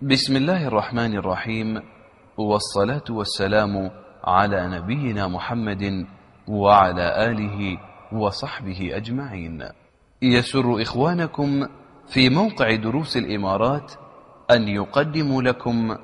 بسم الله الرحمن الرحيم، والصلاة والسلام على نبينا محمد وعلى آله وصحبه أجمعين. يسر إخوانكم في موقع دروس الإمارات أن يقدموا لكم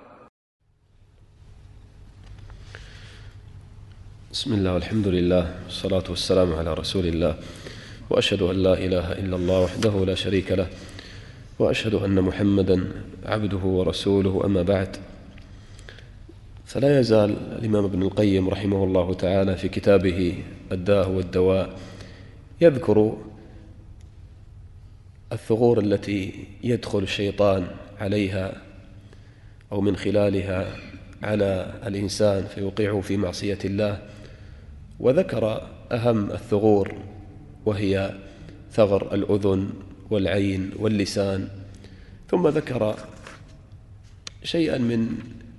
بسم الله والحمد لله والصلاة والسلام على رسول الله، وأشهد أن لا إله إلا الله وحده لا شريك له، وأشهد أن محمدا عبده ورسوله. أما بعد، فلا يزال الإمام ابن القيم رحمه الله تعالى في كتابه الداء والدواء يذكر الثغور التي يدخل الشيطان عليها أو من خلالها على الإنسان فيوقعه في معصية الله، وذكر أهم الثغور وهي ثغر الأذن والعين واللسان، ثم ذكر شيئا من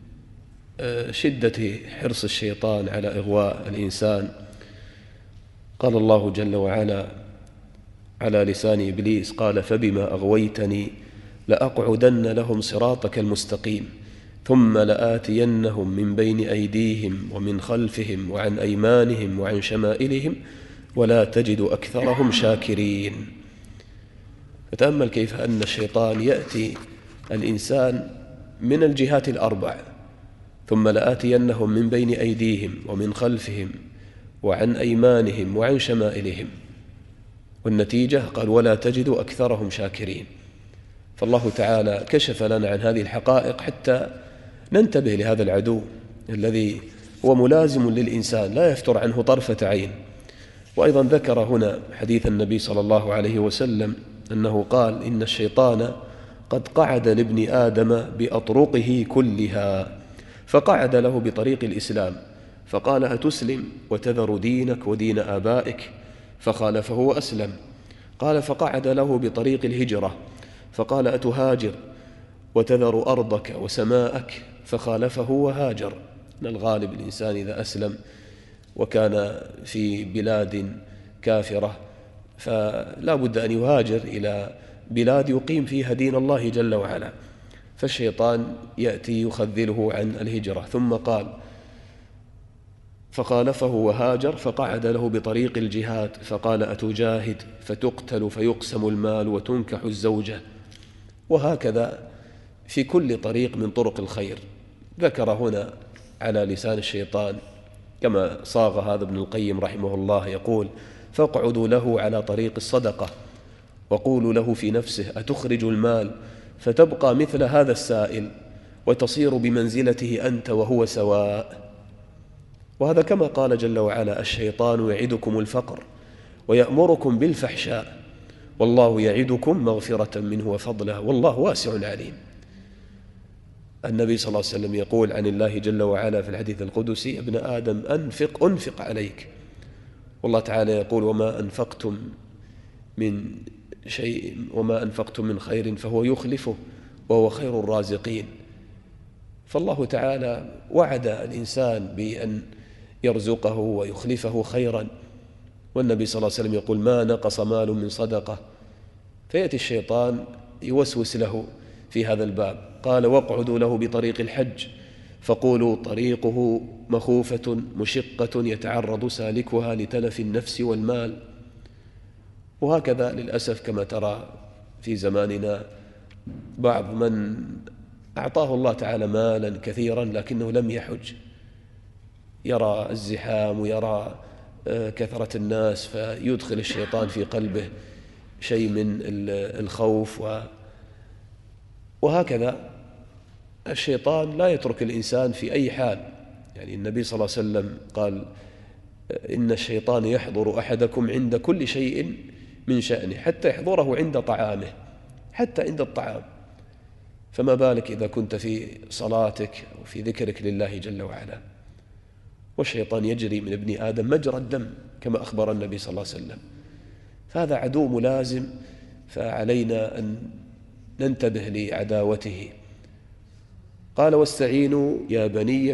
شدة حرص الشيطان على إغواء الإنسان. قال الله جل وعلا على لسان إبليس: قال فبما أغويتني لأقعدن لهم صراطك المستقيم ثم لآتينهم من بين أيديهم ومن خلفهم وعن أيمانهم وعن شمائلهم ولا تجد أكثرهم شاكرين. فتأمل كيف أن الشيطان يأتي الإنسان من الجهات الأربع: ثم لآتينهم من بين أيديهم ومن خلفهم وعن أيمانهم وعن شمائلهم، والنتيجة قال ولا تجد أكثرهم شاكرين. فالله تعالى كشف لنا عن هذه الحقائق حتى ننتبه لهذا العدو الذي هو ملازم للإنسان لا يفتر عنه طرفة عين. وأيضا ذكر هنا حديث النبي صلى الله عليه وسلم أنه قال: إن الشيطان قد قعد لابن آدم بأطرقه كلها، فقعد له بطريق الإسلام فقال: أتسلم وتذر دينك ودين آبائك؟ فخالفه وأسلم. قال: فقعد له بطريق الهجرة فقال: أتهاجر وتذر أرضك وسماءك؟ فخالفه وهاجر. من الغالب الإنسان إذا أسلم وكان في بلاد كافرة فلا بد أن يهاجر إلى بلاد يقيم فيها دين الله جل وعلا، فالشيطان يأتي يخذله عن الهجرة. ثم قال: فخالفه وهاجر فقعد له بطريق الجهاد فقال: أتجاهد فتقتل فيقسم المال وتنكح الزوجة؟ وهكذا في كل طريق من طرق الخير. ذكر هنا على لسان الشيطان كما صاغ هذا ابن القيم رحمه الله، يقول: فاقعدوا له على طريق الصدقة وقولوا له في نفسه: أتخرج المال فتبقى مثل هذا السائل وتصير بمنزلته أنت وهو سواء. وهذا كما قال جل وعلا: الشيطان يعدكم الفقر ويأمركم بالفحشاء والله يعدكم مغفرة منه وفضله والله واسع عليم. النبي صلى الله عليه وسلم يقول عن الله جل وعلا في الحديث القدسي: ابن آدم أنفق عليك. والله تعالى يقول: وما أنفقتم من شيء وما أنفقتم من خير فهو يخلفه وهو خير الرازقين. فالله تعالى وعد الإنسان بأن يرزقه ويخلفه خيرا، والنبي صلى الله عليه وسلم يقول: ما نقص مال من صدقة. فيأتي الشيطان يوسوس له في هذا الباب. قال: واقعدوا له بطريق الحج فقولوا طريقه مخوفة مشقة يتعرض سالكها لتلف النفس والمال. وهكذا للأسف كما ترى في زماننا بعض من أعطاه الله تعالى مالا كثيرا لكنه لم يحج، يرى الزحام ويرى كثرة الناس فيدخل الشيطان في قلبه شيء من الخوف. وهكذا الشيطان لا يترك الإنسان في أي حال. يعني النبي صلى الله عليه وسلم قال: إن الشيطان يحضر أحدكم عند كل شيء من شأنه حتى يحضره عند طعامه، حتى عند الطعام، فما بالك إذا كنت في صلاتك أو في ذكرك لله جل وعلا. والشيطان يجري من ابن آدم مجرى الدم كما أخبر النبي صلى الله عليه وسلم، فهذا عدو ملازم، فعلينا أن ننتبه لعداوته. قال: واستعينوا يا بني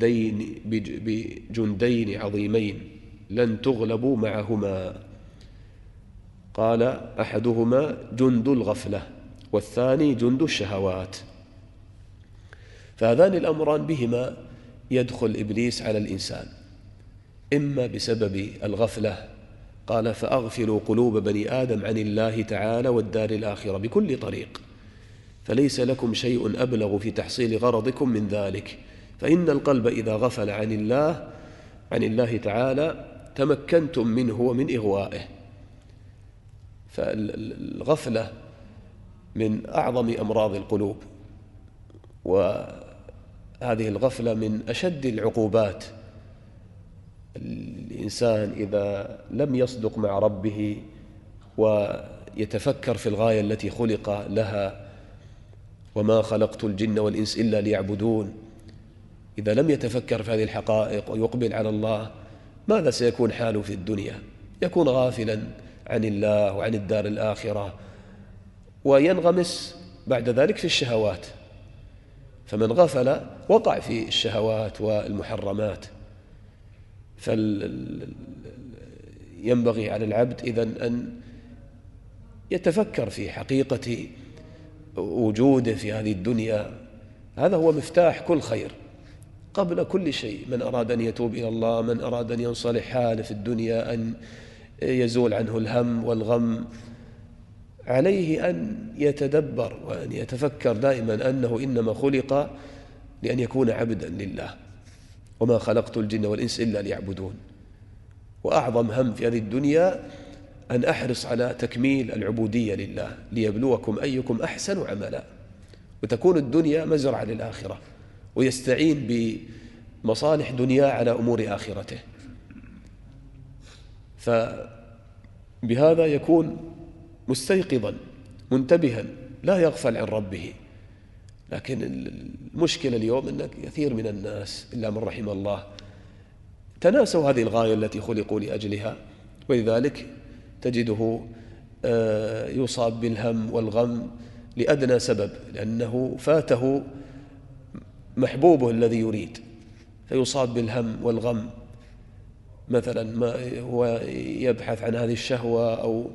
بجندين عظيمين لن تغلبوا معهما. قال: أحدهما جند الغفلة والثاني جند الشهوات. فهذان الأمران بهما يدخل إبليس على الإنسان، إما بسبب الغفلة، قال فأغفلوا قلوب بني آدم عن الله تعالى والدار الآخرة بكل طريق، فليس لكم شيء أبلغ في تحصيل غرضكم من ذلك، فإن القلب إذا غفل عن الله تعالى تمكنتم منه ومن إغوائه. فالغفلة من أعظم أمراض القلوب، وهذه الغفلة من أشد العقوبات. الإنسان إذا لم يصدق مع ربه ويتفكر في الغاية التي خلق لها، وما خلقت الجن والإنس إلا ليعبدون، إذا لم يتفكر في هذه الحقائق ويقبل على الله، ماذا سيكون حاله في الدنيا؟ يكون غافلا عن الله وعن الدار الآخرة، وينغمس بعد ذلك في الشهوات. فمن غفل وقع في الشهوات والمحرمات. فينبغي على العبد إذن أن يتفكر في حقيقة وجوده في هذه الدنيا. هذا هو مفتاح كل خير قبل كل شيء. من أراد أن يتوب إلى الله، من أراد أن ينصلح حاله في الدنيا، أن يزول عنه الهم والغم، عليه أن يتدبر وأن يتفكر دائما أنه إنما خلق لأن يكون عبدا لله، وما خلقت الجن والإنس إلا ليعبدون. وأعظم هم في هذه الدنيا أن أحرص على تكميل العبودية لله، ليبلوكم أيكم أحسن عملا، وتكون الدنيا مزرعة للآخرة، ويستعين بمصالح دنيا على أمور آخرته. فبهذا يكون مستيقظا منتبها، لا يغفل عن ربه. لكن المشكلة اليوم أن كثير من الناس إلا من رحم الله تناسوا هذه الغاية التي خلقوا لأجلها، ولذلك تجده يصاب بالهم والغم لأدنى سبب، لأنه فاته محبوبه الذي يريد، فيصاب بالهم والغم. مثلا ما هو يبحث عن هذه الشهوة أو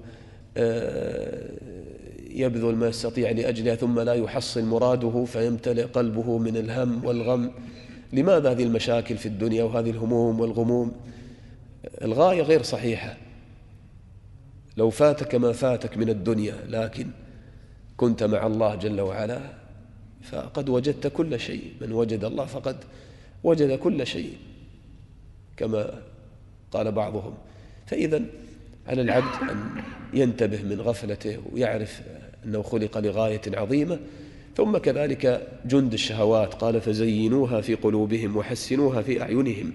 يبذل ما يستطيع لأجلها ثم لا يحصل مراده، فيمتلئ قلبه من الهم والغم. لماذا هذه المشاكل في الدنيا وهذه الهموم والغموم؟ الغاية غير صحيحة. لو فاتك ما فاتك من الدنيا لكن كنت مع الله جل وعلا فقد وجدت كل شيء. من وجد الله فقد وجد كل شيء كما قال بعضهم. فإذا على العبد أن ينتبه من غفلته ويعرف أنه خلق لغاية عظيمة. ثم كذلك جند الشهوات، قال فزينوها في قلوبهم وحسنوها في أعينهم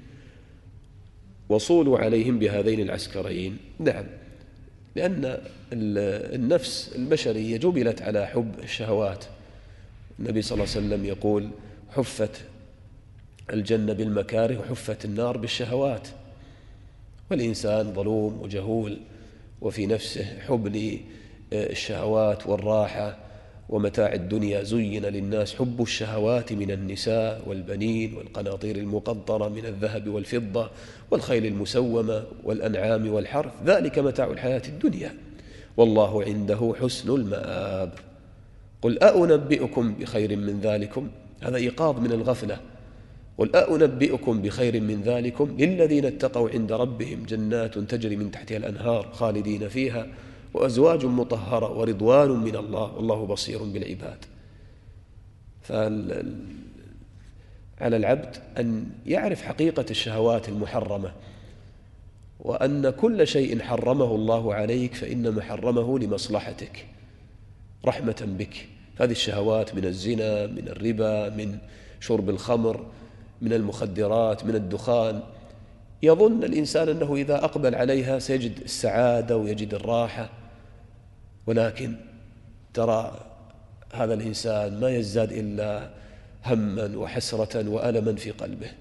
وصولوا عليهم بهذين العسكرين. نعم، لأن النفس البشرية جبلت على حب الشهوات. النبي صلى الله عليه وسلم يقول حفت الجنة بالمكاره وحفت النار بالشهوات. والإنسان ظلوم وجهول، وفي نفسه حب للشهوات والراحة ومتاع الدنيا. زين للناس حب الشهوات من النساء والبنين والقناطير المقنطرة من الذهب والفضة والخيل المسومة والأنعام والحرث، ذلك متاع الحياة الدنيا والله عنده حسن المآب. قل أأنبئكم بخير من ذلكم، هذا إيقاظ من الغفلة. قل أأنبئكم بخير من ذلكم للذين اتقوا عند ربهم جنات تجري من تحتها الأنهار خالدين فيها وأزواج مطهرة ورضوان من الله والله بصير بالعباد. فعلى العبد أن يعرف حقيقة الشهوات المحرمة، وأن كل شيء حرمه الله عليك فإنما حرمه لمصلحتك رحمة بك. هذه الشهوات من الزنا، من الربا، من شرب الخمر، من المخدرات، من الدخان. يظن الإنسان أنه إذا أقبل عليها سيجد السعادة ويجد الراحة، ولكن ترى هذا الإنسان ما يزداد إلا هما وحسرة وألما في قلبه.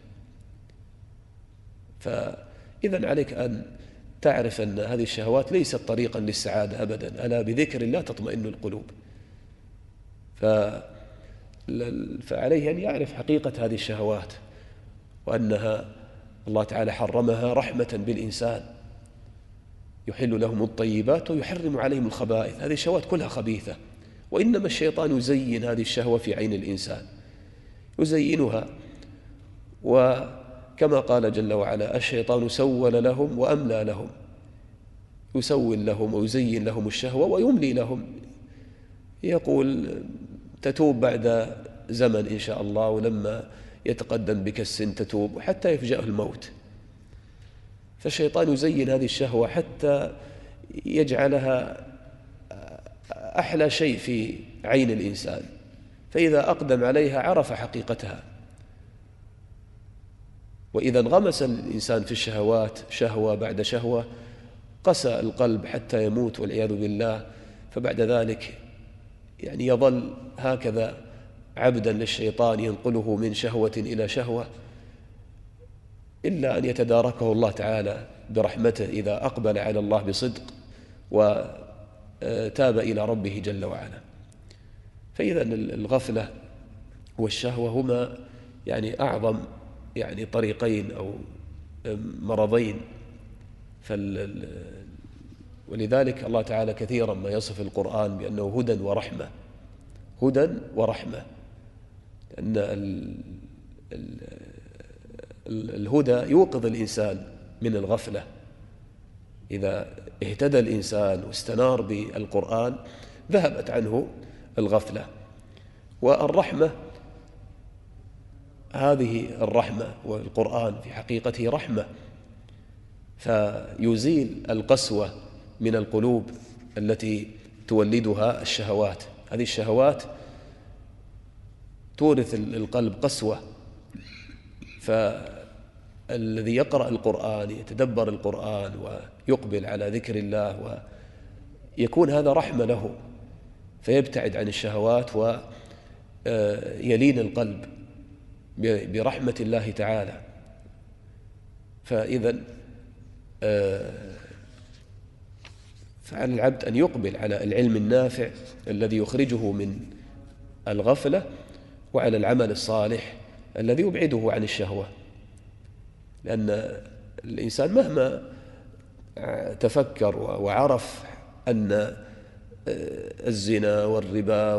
فإذا عليك أن تعرف أن هذه الشهوات ليست طريقا للسعادة أبدا. ألا بذكر الله تطمئن القلوب. فعليه أن يعرف حقيقة هذه الشهوات، وأنها الله تعالى حرمها رحمة بالإنسان، يحل لهم الطيبات ويحرم عليهم الخبائث. هذه الشهوات كلها خبيثة، وإنما الشيطان يزين هذه الشهوة في عين الإنسان، يزينها. وكما قال جل وعلا: الشيطان سول لهم وأملى لهم، يسول لهم ويزين لهم الشهوة ويملي لهم. يقول تتوب بعد زمن إن شاء الله، ولما يتقدم بك السن تتوب، حتى يفجأه الموت. فالشيطان يزين هذه الشهوة حتى يجعلها أحلى شيء في عين الإنسان، فإذا أقدم عليها عرف حقيقتها. وإذا انغمس الإنسان في الشهوات شهوة بعد شهوة قسى القلب حتى يموت والعياذ بالله، فبعد ذلك يعني يظل هكذا عبدا للشيطان ينقله من شهوة إلى شهوة، إلا أن يتداركه الله تعالى برحمته إذا أقبل على الله بصدق وتاب إلى ربه جل وعلا. فإذا الغفلة والشهوة هما يعني أعظم يعني طريقين أو مرضين. ولذلك الله تعالى كثيرا ما يصف القرآن بأنه هدى ورحمة، هدى ورحمة، لأن الهدى يوقظ الإنسان من الغفلة. إذا اهتدى الإنسان واستنار بالقرآن ذهبت عنه الغفلة. والرحمة، هذه الرحمة والقرآن في حقيقته رحمة، فيزيل القسوة من القلوب التي تولدها الشهوات. هذه الشهوات تورث القلب قسوة، فالذي يقرأ القرآن يتدبر القرآن ويقبل على ذكر الله ويكون هذا رحمة له، فيبتعد عن الشهوات ويلين القلب برحمة الله تعالى. فإذا فعلى العبد أن يقبل على العلم النافع الذي يخرجه من الغفلة، وعلى العمل الصالح الذي يبعده عن الشهوة. لأن الإنسان مهما تفكر وعرف أن الزنا والربا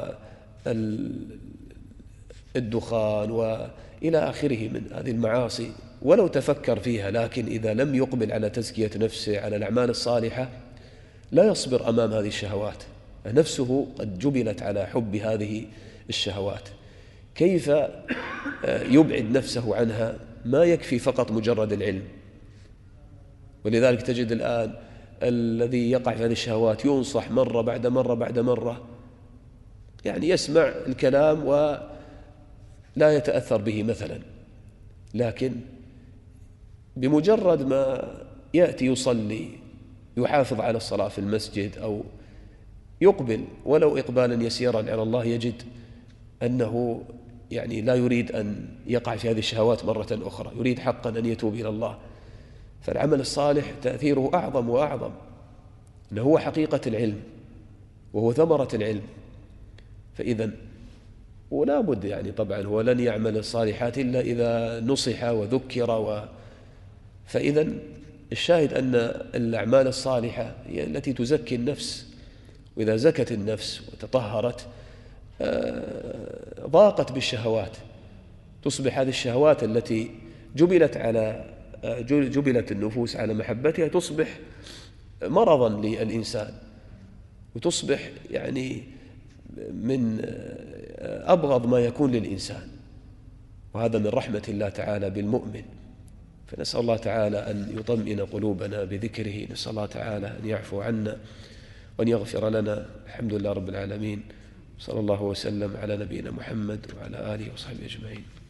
والدخان وإلى آخره من هذه المعاصي ولو تفكر فيها، لكن إذا لم يقبل على تزكية نفسه على الأعمال الصالحة لا يصبر أمام هذه الشهوات. نفسه قد جبلت على حب هذه الشهوات، كيف يبعد نفسه عنها؟ ما يكفي فقط مجرد العلم. ولذلك تجد الآن الذي يقع في هذه الشهوات ينصح مرة بعد مرة بعد مرة، يعني يسمع الكلام ولا يتأثر به مثلا، لكن بمجرد ما يأتي يصلي يحافظ على الصلاة في المسجد أو يقبل ولو إقبالا يسيرا على الله، يجد أنه يعني لا يريد أن يقع في هذه الشهوات مرة أخرى، يريد حقا أن يتوب إلى الله. فالعمل الصالح تأثيره أعظم وأعظم، أنه هو حقيقة العلم وهو ثمرة العلم. فإذا ولا بد يعني طبعا هو لن يعمل الصالحات إلا إذا نصح وذكر فإذا الشاهد أن الأعمال الصالحة هي التي تزكي النفس، وإذا زكت النفس وتطهرت ضاقت بالشهوات، تصبح هذه الشهوات التي جبلت النفوس على محبتها تصبح مرضا للإنسان، وتصبح يعني من أبغض ما يكون للإنسان، وهذا من رحمة الله تعالى بالمؤمن. فنسأل الله تعالى أن يطمئن قلوبنا بذكره، نسأل الله تعالى أن يعفو عنا وأن يغفر لنا. الحمد لله رب العالمين، صلى الله وسلم على نبينا محمد وعلى آله وصحبه أجمعين.